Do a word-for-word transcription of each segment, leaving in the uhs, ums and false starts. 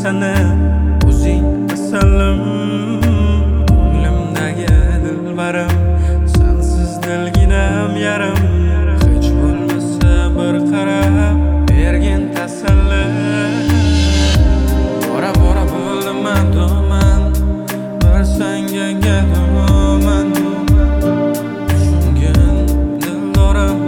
seni, o'zing asalim, ko'nglimdagi dilbarim, sensiz dilginam yarim. Hech bo'lmasa bir qarab bergin tasalli. Bora bora bo'ldim adoman, bir senga gadoman. Tushungin dildorim,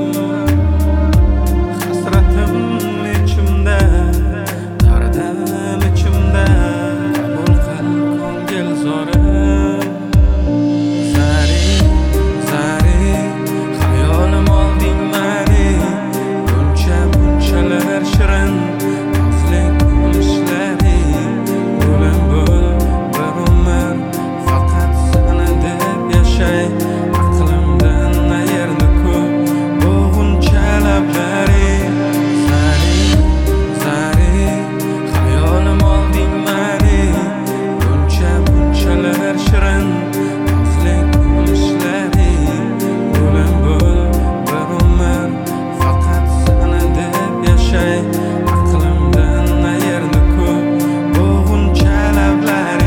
hasratim ichimda, dardim ichimda. Qabul qil ko'ngil zorim. Zari, zari, xayolim olding mani. Buncha bunchalar shirin nozlik kulishlaring. Bo'lim bo'l bir umr, faqat seni deb yashay. Aqlimdan ayirdi ko'p bo'g'uncha lablaring. Zari, zari, xayolim olding mani. Buncha bunchalar shirin nozlik kulishlaring. Bo'lim bo'l bir umr, faqat seni deb yashay. Aqlimdan ayirdi ko'p bo'g'uncha lablaring.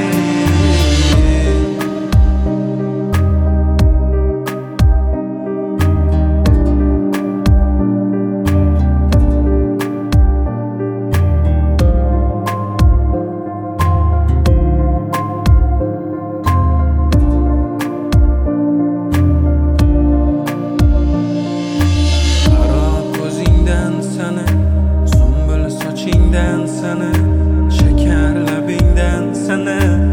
Qaro ko'zingdan sani, sumbul sochingdan sani, shakar labingdan sani.